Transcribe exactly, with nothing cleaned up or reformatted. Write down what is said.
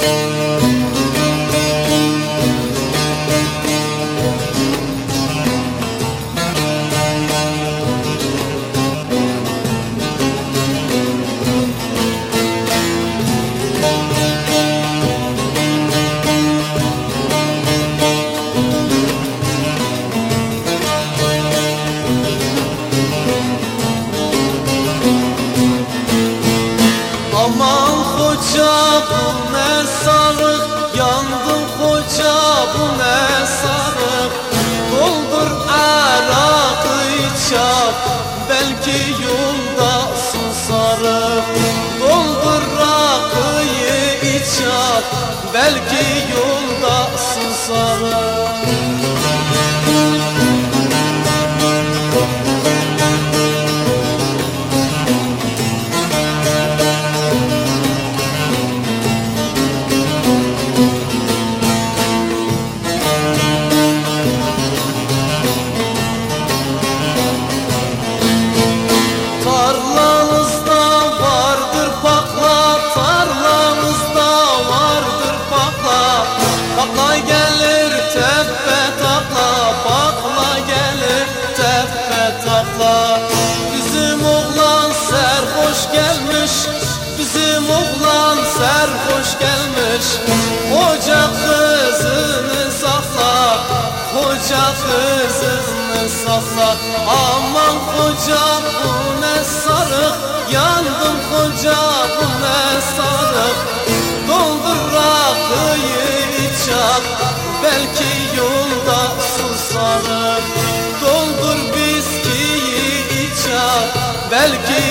Aman hoca bu ne sarık, yandım hoca bu ne sarık. Doldur arakı içap, belki yolda susarım. Doldur rakıyı içap, belki yolda susarım. Tarlanızda vardır pakla, tarlanızda vardır pakla. Pakla gelir tepe takla, pakla gelir tepe takla. Bizim oğlan serhoş gelmiş, bizim oğlan serhoş gelmiş. Hoca kızını sakla, hoca kızını sakla. Aman hoca bu ne sarık, yandım hoca bu ne sarık. Doldur rakıyı içap, belki yolda susarım. Doldur viskiyi içap, belki